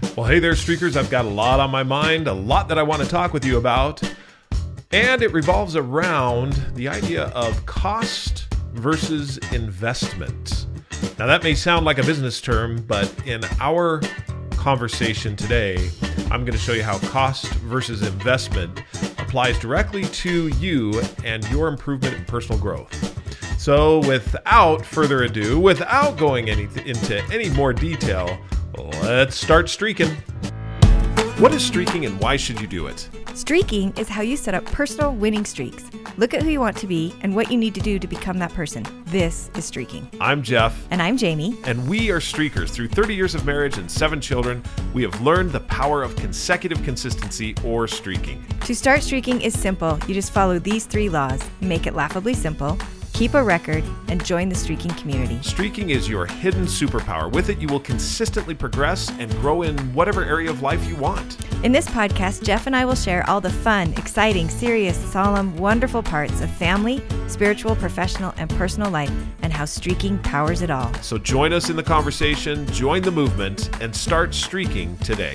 Well, hey there, Streakers. I've got a lot on my mind, a lot that I want to talk with you about. And it revolves around the idea of cost versus investment. Now, that may sound like a business term, but in our conversation today, I'm going to show you how cost versus investment applies directly to you and your improvement in personal growth. So without further ado, without going into any more detail, let's start streaking. What is streaking and why should you do it? Streaking is how you set up personal winning streaks. Look at who you want to be and what you need to do to become that person. This is streaking. I'm Jeff. And I'm Jamie. And we are streakers. Through 30 years of marriage and 7 children, we have learned the power of consecutive consistency or streaking. To start streaking is simple. You just follow these 3 laws. Make it laughably simple, keep a record, and join the streaking community. Streaking is your hidden superpower. With it, you will consistently progress and grow in whatever area of life you want. In this podcast, Jeff and I will share all the fun, exciting, serious, solemn, wonderful parts of family, spiritual, professional, and personal life, and how streaking powers it all. So join us in the conversation, join the movement, and start streaking today.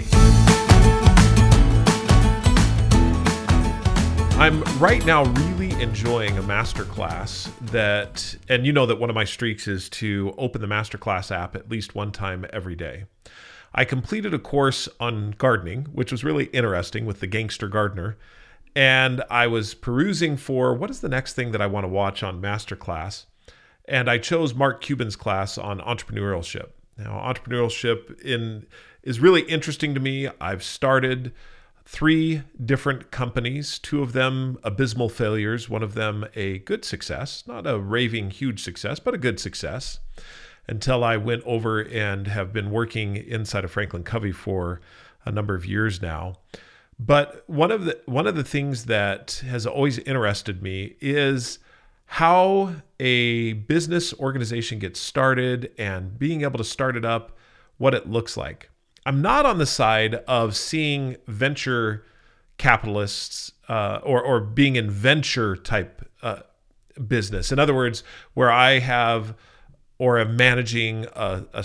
I'm right now really enjoying a masterclass that, and you know that one of my streaks is to open the masterclass app at least one time every day. I completed a course on gardening, which was really interesting with the Gangster Gardener. And I was perusing for what is the next thing that I want to watch on masterclass. And I chose Mark Cuban's class on entrepreneurship. Now, entrepreneurship is really interesting to me. I've started 3 different companies, 2 of them abysmal failures, one of them a good success, not a raving huge success, but a good success, until I went over and have been working inside of Franklin Covey for a number of years now. But one of the things that has always interested me is how a business organization gets started and being able to start it up, what it looks like. I'm not on the side of seeing venture capitalists or being in venture type business. In other words, where I have or am managing a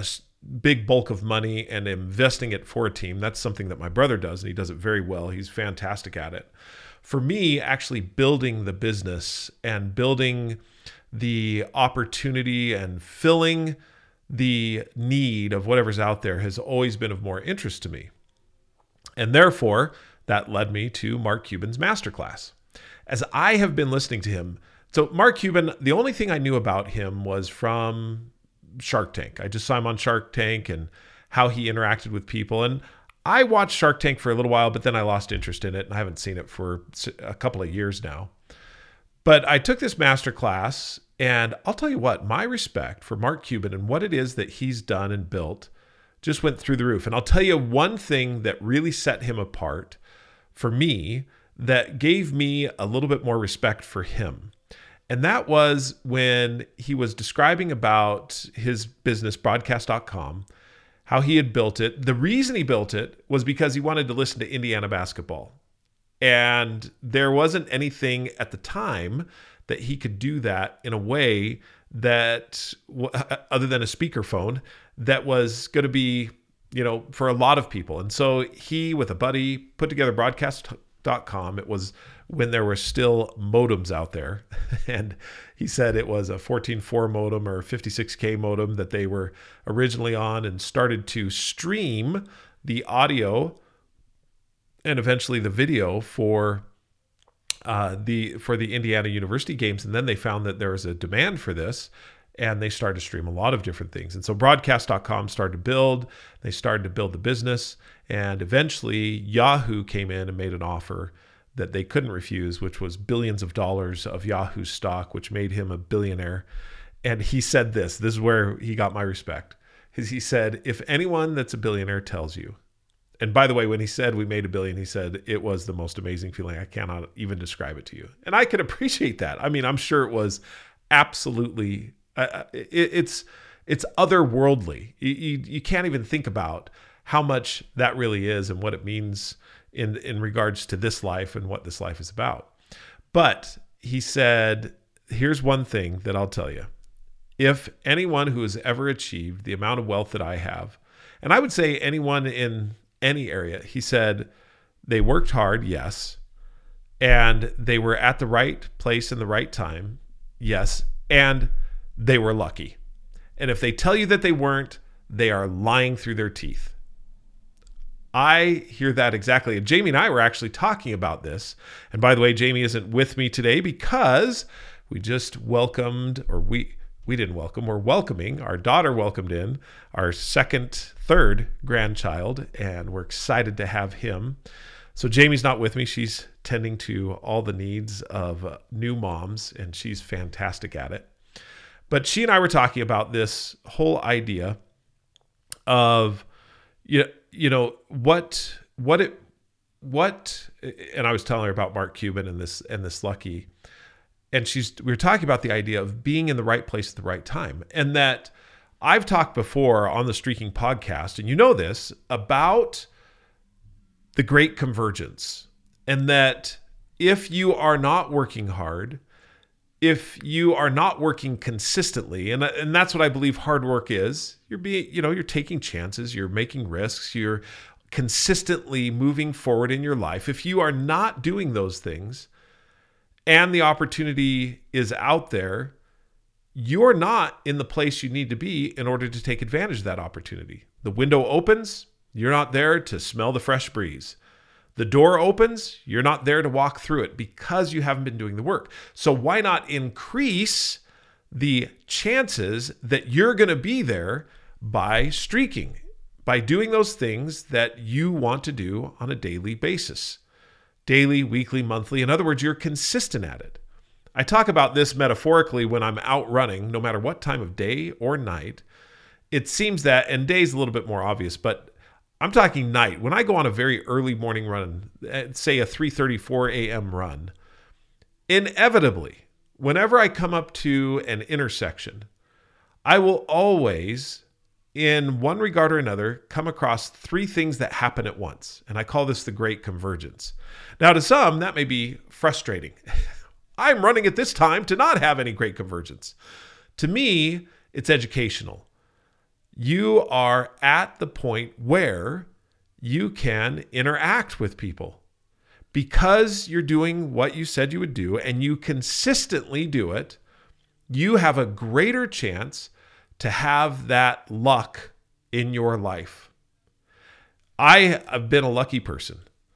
big bulk of money and investing it for a team. That's something that my brother does, and he does it very well. He's fantastic at it. For me, actually building the business and building the opportunity and filling the need of whatever's out there has always been of more interest to me. And therefore, that led me to Mark Cuban's masterclass. As I have been listening to him, so Mark Cuban, the only thing I knew about him was from Shark Tank. I just saw him on Shark Tank and how he interacted with people. And I watched Shark Tank for a little while, but then I lost interest in it, and I haven't seen it for a couple of years now. But I took this masterclass, and I'll tell you what, my respect for Mark Cuban and what it is that he's done and built just went through the roof. And I'll tell you one thing that really set him apart for me that gave me a little bit more respect for him. And that was when he was describing about his business, broadcast.com, how he had built it. The reason he built it was because he wanted to listen to Indiana basketball. And there wasn't anything at the time that he could do that in a way that, other than a speakerphone, that was going to be, for a lot of people. And so he, with a buddy, put together broadcast.com. It was when there were still modems out there. And he said it was a 14.4 modem or 56K modem that they were originally on, and started to stream the audio and eventually the video for the Indiana University games. And then they found that there was a demand for this, and they started to stream a lot of different things. And so broadcast.com started to build. They started to build the business. And eventually Yahoo came in and made an offer that they couldn't refuse, which was billions of dollars of Yahoo stock, which made him a billionaire. And he said this is where he got my respect. He said, if anyone that's a billionaire tells you, and by the way, when he said we made $1 billion, he said it was the most amazing feeling. I cannot even describe it to you. And I can appreciate that. I mean, I'm sure it was absolutely, it's otherworldly. You can't even think about how much that really is and what it means in regards to this life and what this life is about. But he said, here's one thing that I'll tell you. If anyone who has ever achieved the amount of wealth that I have And I would say anyone in any area, he said they worked hard, yes, and they were at the right place in the right time, yes, and they were lucky. And if they tell you that they weren't, they are lying through their teeth. I hear that exactly. And Jamie and I were actually talking about this. And by the way, Jamie isn't with me today because we just welcomed, or we didn't welcome, we're welcoming, our daughter welcomed in our third grandchild, and we're excited to have him. So Jamie's not with me. She's tending to all the needs of new moms, and she's fantastic at it. But she and I were talking about this whole idea of, what, and I was telling her about Mark Cuban and this Lucky, and we were talking about the idea of being in the right place at the right time. And that I've talked before on the Streaking podcast, and you know this, about the great convergence. And that if you are not working hard, if you are not working consistently, and that's what I believe hard work is, you're taking chances, you're making risks, you're consistently moving forward in your life. If you are not doing those things and the opportunity is out there, you're not in the place you need to be in order to take advantage of that opportunity. The window opens, you're not there to smell the fresh breeze. The door opens, you're not there to walk through it because you haven't been doing the work. So why not increase the chances that you're going to be there by streaking, by doing those things that you want to do on a daily basis? Daily, weekly, monthly. In other words, you're consistent at it. I talk about this metaphorically when I'm out running, no matter what time of day or night. It seems that, and day's a little bit more obvious, but I'm talking night. When I go on a very early morning run, say a 3:34 a.m. run, inevitably, whenever I come up to an intersection, I will always, in one regard or another, come across three things that happen at once. And I call this the great convergence. Now, to some, that may be frustrating. I'm running at this time to not have any great convergence. To me, it's educational. You are at the point where you can interact with people because you're doing what you said you would do and you consistently do it. You have a greater chance to have that luck in your life. I have been a lucky person.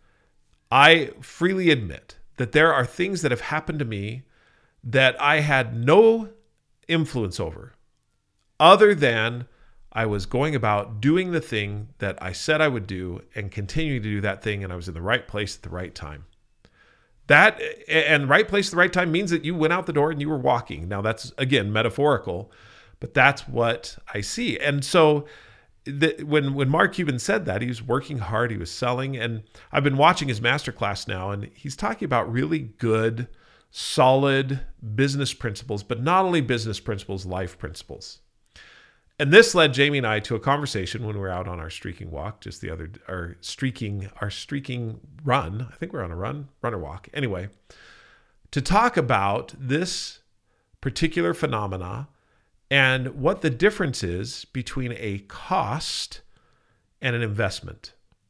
I freely admit that there are things that have happened to me that I had no influence over other than I was going about doing the thing that I said I would do and continuing to do that thing, and I was in the right place at the right time. That, and right place at the right time means that you went out the door and you were walking. Now that's, again, metaphorical, but that's what I see. And so when Mark Cuban said that, he was working hard, he was selling, and I've been watching his masterclass now, and he's talking about really good, solid business principles, but not only business principles, life principles. And this led Jamie and I to a conversation when we were out on our streaking walk, our streaking run. I think we're on a run or walk. Anyway, to talk about this particular phenomena and what the difference is between a cost and an investment.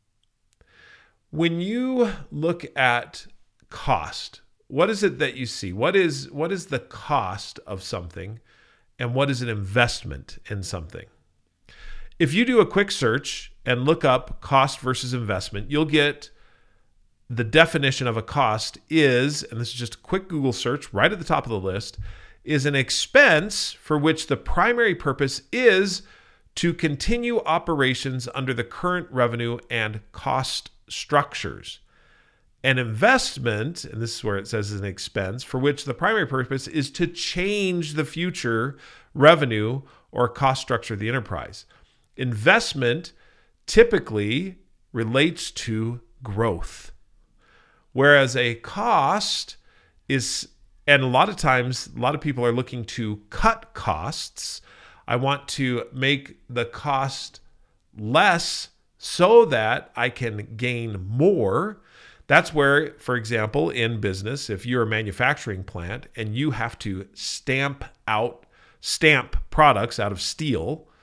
When you look at cost, what is it that you see? What is the cost of something? And what is an investment in something? If you do a quick search and look up cost versus investment, you'll get the definition of a cost is, and this is just a quick Google search right at the top of the list, is an expense for which the primary purpose is to continue operations under the current revenue and cost structures. An investment, and this is where it says is an expense, for which the primary purpose is to change the future revenue or cost structure of the enterprise. Investment typically relates to growth, whereas a cost is, and a lot of times, a lot of people are looking to cut costs. I want to make the cost less so that I can gain more. That's where, for example, in business, if you're a manufacturing plant and you have to stamp products out of steel,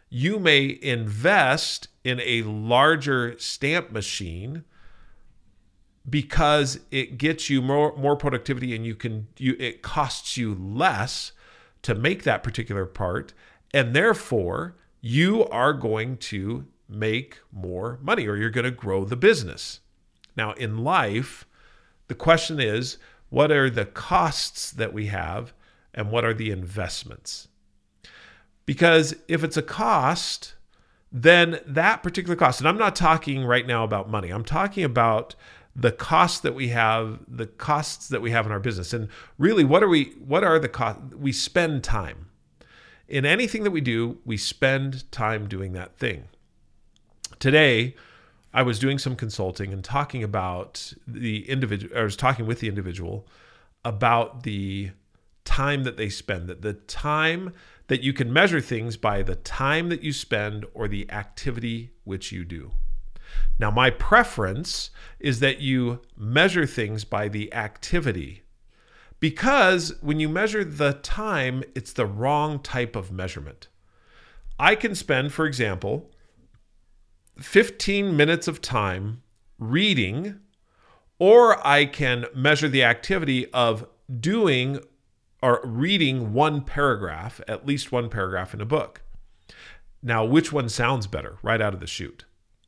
You may invest in a larger stamp machine because it gets you more productivity, and it costs you less to make that particular part, and therefore you are going to make more money, or you're going to grow the business. Now, in life, the question is, what are the costs that we have, and what are the investments? Because if it's a cost, then that particular cost, and I'm not talking right now about money, I'm talking about the costs that we have, in our business. And really, what are the costs? We spend time. In anything that we do, we spend time doing that thing. Today, I was doing some consulting and talking about I was talking with the individual about the time that they spend, that the time that you can measure things by the time that you spend or the activity which you do. Now, my preference is that you measure things by the activity, because when you measure the time, it's the wrong type of measurement. I can spend, for example, 15 minutes of time reading, or I can measure the activity of doing or reading one paragraph, at least one paragraph in a book. Now, which one sounds better right out of the chute?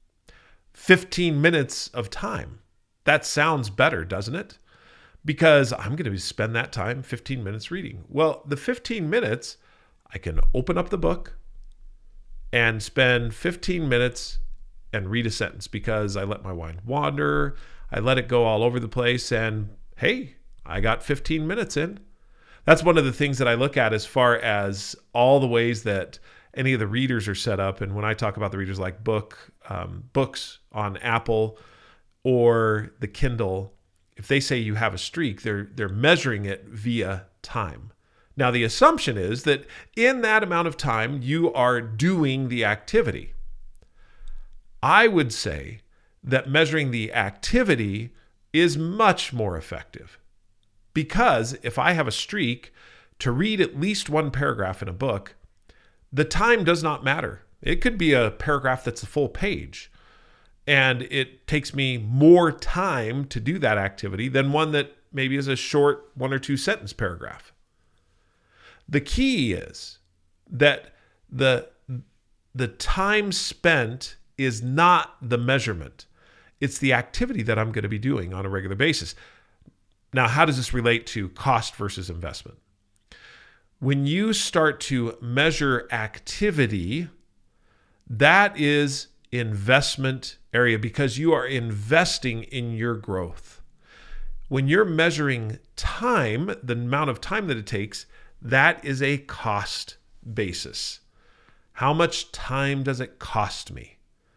15 minutes of time. That sounds better, doesn't it? Because I'm going to spend that time, 15 minutes reading. Well, the 15 minutes, I can open up the book and spend 15 minutes and read a sentence, because I let my mind wander. I let it go all over the place, and hey, I got 15 minutes in. That's one of the things that I look at as far as all the ways that any of the readers are set up. And when I talk about the readers, like books on Apple or the Kindle, if they say you have a streak, they're measuring it via time. Now, the assumption is that in that amount of time, you are doing the activity. I would say that measuring the activity is much more effective, because if I have a streak to read at least one paragraph in a book, the time does not matter. It could be a paragraph that's a full page, and it takes me more time to do that activity than one that maybe is a short 1 or 2 sentence paragraph. The key is that the time spent is not the measurement. It's the activity that I'm going to be doing on a regular basis. Now, how does this relate to cost versus investment? When you start to measure activity, that is investment area, because you are investing in your growth. When you're measuring time, the amount of time that it takes, that is a cost basis. How much time does it cost me?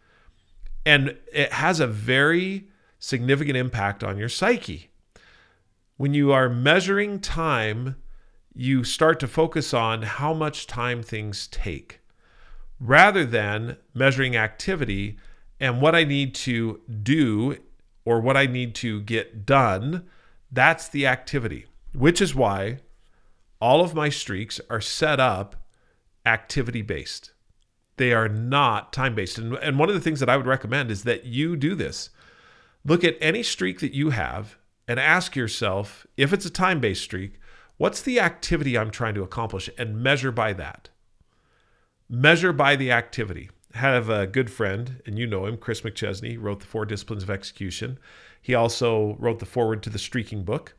And it has a very significant impact on your psyche. When you are measuring time, you start to focus on how much time things take, rather than measuring activity and what I need to do or what I need to get done. That's the activity, which is why all of my streaks are set up activity-based. They are not time-based. And one of the things that I would recommend is that you do this. Look at any streak that you have and ask yourself, if it's a time-based streak, what's the activity I'm trying to accomplish, and measure by that. Measure by the activity. I have a good friend, and you know him, Chris McChesney, wrote the 4 Disciplines of Execution. He also wrote the foreword to the Streaking book.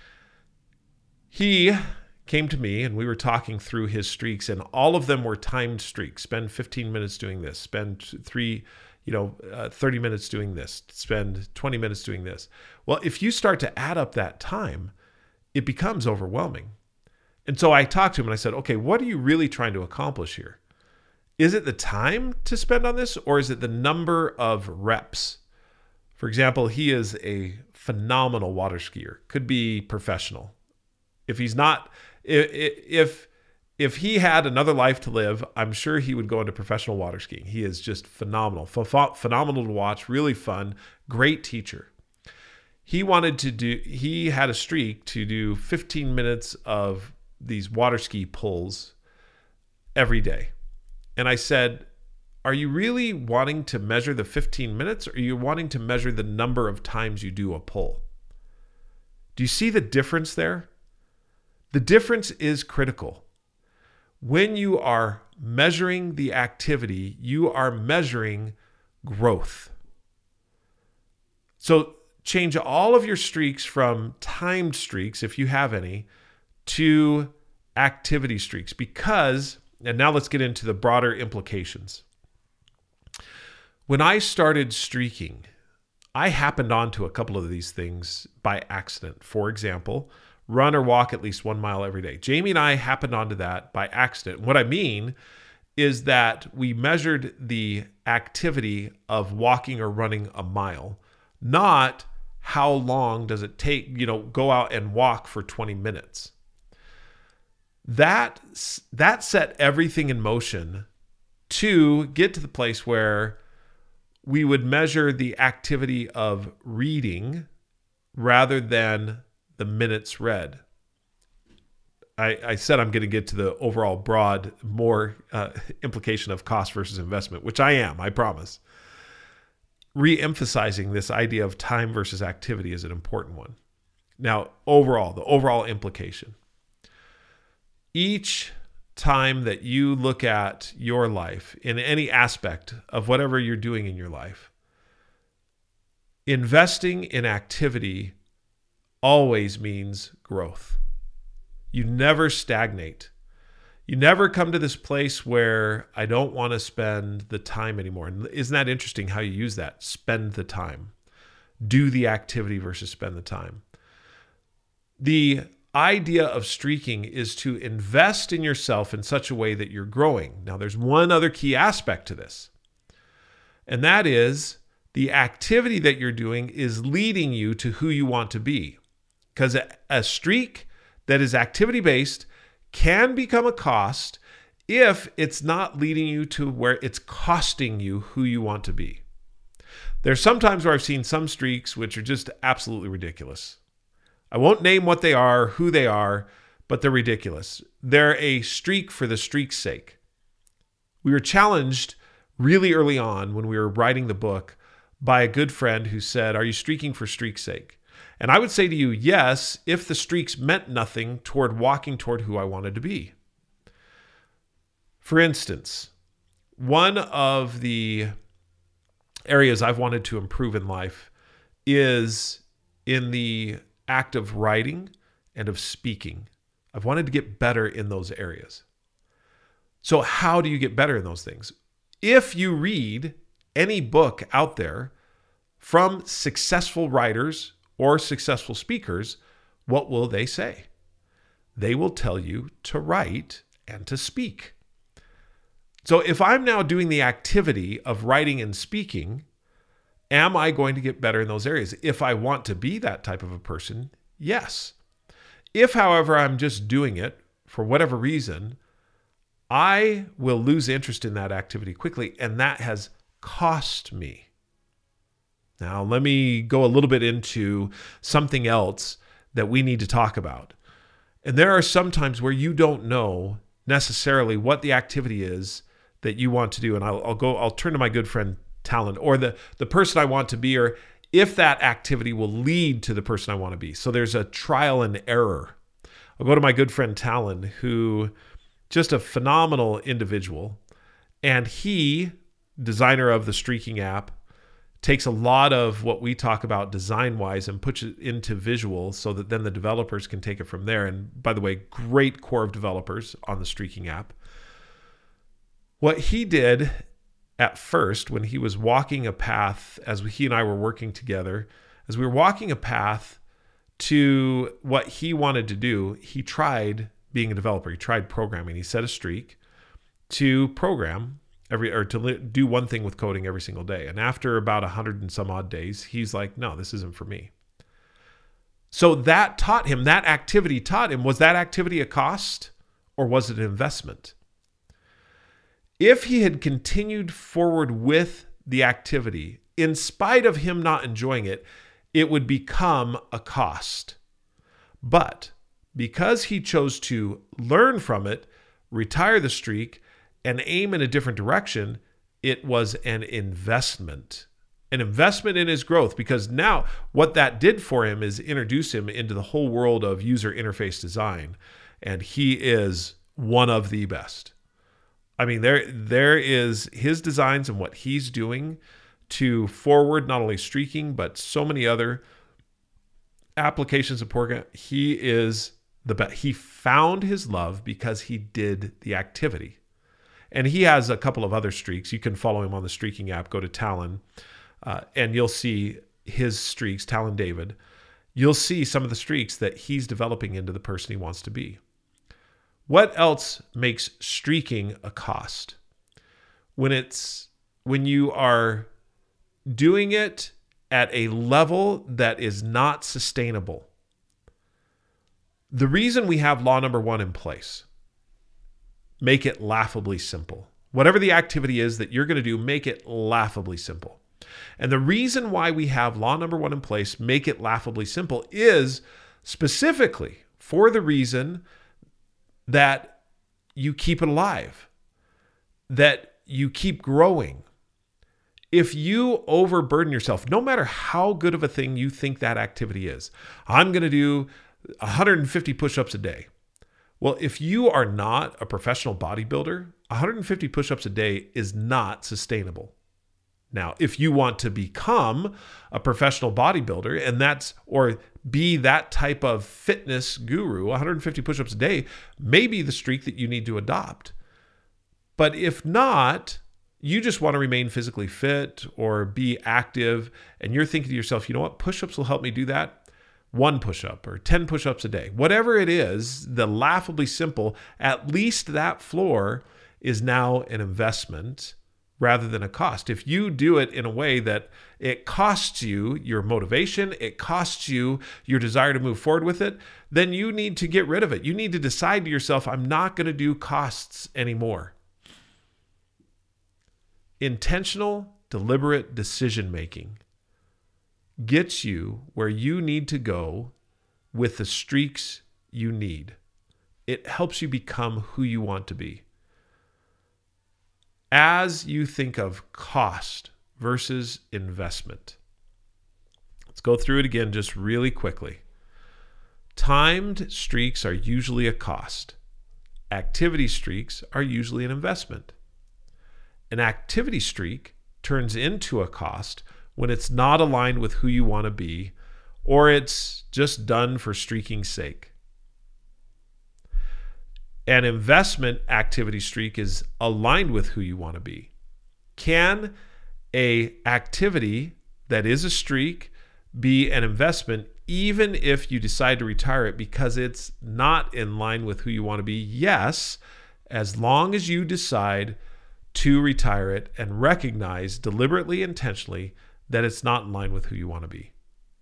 He came to me and we were talking through his streaks, and all of them were timed streaks. Spend 15 minutes doing this, spend 30 minutes doing this, spend 20 minutes doing this. Well, if you start to add up that time, it becomes overwhelming. And so I talked to him and I said, okay, what are you really trying to accomplish here? Is it the time to spend on this, or is it the number of reps? For example, he is a phenomenal water skier, could be professional. If he's not, if he had another life to live, I'm sure he would go into professional water skiing. He is just phenomenal, phenomenal to watch, really fun, great teacher. He had a streak to do 15 minutes of these water ski pulls every day. And I said, are you really wanting to measure the 15 minutes, or are you wanting to measure the number of times you do a pull? Do you see the difference there? The difference is critical. When you are measuring the activity, you are measuring growth. So change all of your streaks from timed streaks, if you have any, to activity streaks, because, and now let's get into the broader implications. When I started streaking, I happened onto a couple of these things by accident. For example, run or walk at least 1 mile every day. Jamie and I happened onto that by accident. What I mean is that we measured the activity of walking or running a mile, not how long does it take, go out and walk for 20 minutes. That set everything in motion to get to the place where we would measure the activity of reading rather than the minutes read. I said I'm going to get to the overall broad, more implication of cost versus investment, which I am, I promise. Re-emphasizing this idea of time versus activity is an important one. Now, the overall implication. Each time that you look at your life in any aspect of whatever you're doing in your life, investing in activity always means growth. You never stagnate. You never come to this place where I don't want to spend the time anymore. And isn't that interesting how you use that? Spend the time. Do the activity versus spend the time. The idea of streaking is to invest in yourself in such a way that you're growing. Now, there's one other key aspect to this, and that is the activity that you're doing is leading you to who you want to be. Because a streak that is activity-based can become a cost if it's not leading you to where it's costing you who you want to be. There's some times where I've seen some streaks which are just absolutely ridiculous. I won't name what they are, who they are, but they're ridiculous. They're a streak for the streak's sake. We were challenged really early on when we were writing the book by a good friend who said, "Are you streaking for streak's sake?" And I would say to you, yes, if the streaks meant nothing toward walking toward who I wanted to be. For instance, one of the areas I've wanted to improve in life is in the act of writing and of speaking. I've wanted to get better in those areas. So how do you get better in those things? If you read any book out there from successful writers or successful speakers, what will they say? They will tell you to write and to speak. So if I'm now doing the activity of writing and speaking, am I going to get better in those areas? If I want to be that type of a person, yes. If, however, I'm just doing it for whatever reason, I will lose interest in that activity quickly, and that has cost me. Now, let me go a little bit into something else that we need to talk about. And there are some times where you don't know necessarily what the activity is that you want to do. And I'll turn to my good friend Talon, or the person I want to be, or if that activity will lead to the person I want to be. So there's a trial and error. I'll go to my good friend Talon, who just a phenomenal individual. And he, designer of the Streaking app, takes a lot of what we talk about design-wise and puts it into visual so that then the developers can take it from there. And by the way, great core of developers on the Streaking app. What he did at first when he was walking a path, as he and I were working together, as we were walking a path to what he wanted to do, he tried being a developer. He tried programming. He set a streak to program to do one thing with coding every single day. And after about 100 and some odd days, he's like, no, this isn't for me. So that taught him, that activity taught him, was that activity a cost or was it an investment? If he had continued forward with the activity, in spite of him not enjoying it, it would become a cost. But because he chose to learn from it, retire the streak, and aim in a different direction, it was an investment in his growth, because now what that did for him is introduce him into the whole world of user interface design. And he is one of the best. I mean, there is his designs and what he's doing to forward not only streaking, but so many other applications of program. He is the best. He found his love because he did the activity. And he has a couple of other streaks. You can follow him on the streaking app. Go to Talon, and you'll see his streaks, Talon David. You'll see some of the streaks that he's developing into the person he wants to be. What else makes streaking a cost? When you are doing it at a level that is not sustainable. The reason we have law number 1 in place, make it laughably simple. Whatever the activity is that you're going to do, make it laughably simple. And the reason why we have law number 1 in place, make it laughably simple, is specifically for the reason that you keep it alive, that you keep growing. If you overburden yourself, no matter how good of a thing you think that activity is, I'm going to do 150 push-ups a day. Well, if you are not a professional bodybuilder, 150 push-ups a day is not sustainable. Now, if you want to become a professional bodybuilder or be that type of fitness guru, 150 push-ups a day may be the streak that you need to adopt. But if not, you just want to remain physically fit or be active, and you're thinking to yourself, you know what, push-ups will help me do that. 1 push-up or 10 push-ups a day. Whatever it is, the laughably simple, at least that floor is now an investment rather than a cost. If you do it in a way that it costs you your motivation, it costs you your desire to move forward with it, then you need to get rid of it. You need to decide to yourself, I'm not going to do costs anymore. Intentional, deliberate decision-making gets you where you need to go with the streaks you need. It helps you become who you want to be. As you think of cost versus investment, let's go through it again just really quickly. Timed streaks are usually a cost. Activity streaks are usually an investment. An activity streak turns into a cost when it's not aligned with who you want to be, or it's just done for streaking's sake. An investment activity streak is aligned with who you want to be. Can an activity that is a streak be an investment even if you decide to retire it because it's not in line with who you want to be? Yes, as long as you decide to retire it and recognize deliberately, intentionally, that it's not in line with who you want to be.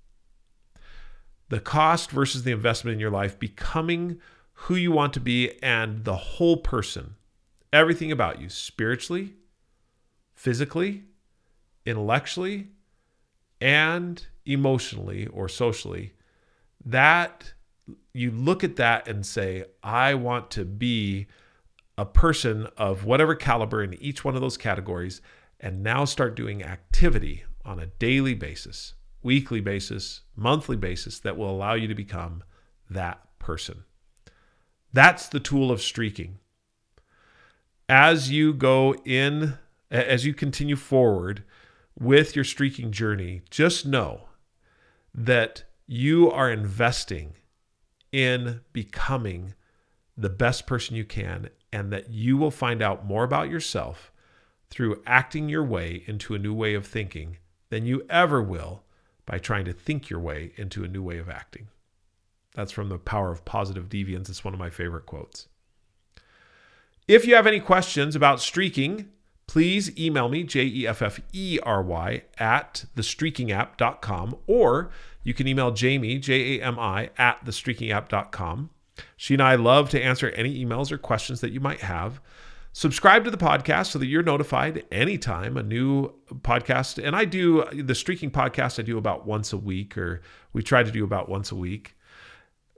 The cost versus the investment in your life, becoming who you want to be and the whole person, everything about you, spiritually, physically, intellectually, and emotionally or socially, that you look at that and say, I want to be a person of whatever caliber in each one of those categories, and now start doing activity on a daily basis, weekly basis, monthly basis that will allow you to become that person. That's the tool of streaking. As you continue forward with your streaking journey, just know that you are investing in becoming the best person you can, and that you will find out more about yourself through acting your way into a new way of thinking than you ever will by trying to think your way into a new way of acting. That's from The Power of Positive Deviance. It's one of my favorite quotes. If you have any questions about streaking, please email me, JEFFERY, at thestreakingapp.com, or you can email Jamie, JAMI, at thestreakingapp.com. She and I love to answer any emails or questions that you might have. Subscribe to the podcast so that you're notified anytime a new podcast. And I do the streaking podcast, I do about once a week, or we try to do about once a week.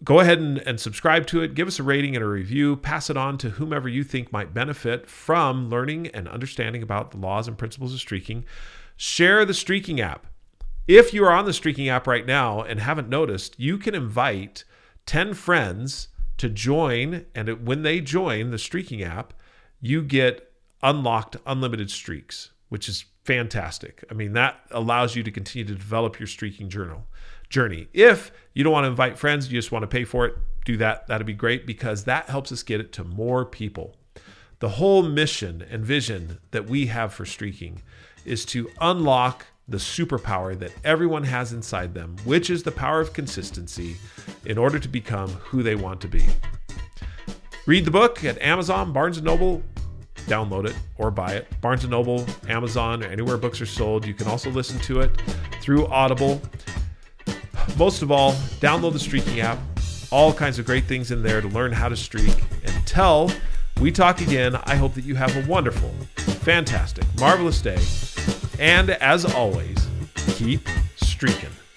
Go ahead and subscribe to it. Give us a rating and a review. Pass it on to whomever you think might benefit from learning and understanding about the laws and principles of streaking. Share the Streaking app. If you are on the Streaking app right now and haven't noticed, you can invite 10 friends to join. And when they join the Streaking app, you get unlocked unlimited streaks, which is fantastic. I mean, that allows you to continue to develop your streaking journey. If you don't want to invite friends, you just want to pay for it, do that. That'd be great, because that helps us get it to more people. The whole mission and vision that we have for streaking is to unlock the superpower that everyone has inside them, which is the power of consistency, in order to become who they want to be. Read the book at Amazon, Barnes & Noble. Download it or buy it. Barnes & Noble, Amazon, or anywhere books are sold. You can also listen to it through Audible. Most of all, download the Streaking app. All kinds of great things in there to learn how to streak. Until we talk again, I hope that you have a wonderful, fantastic, marvelous day. And as always, keep streaking.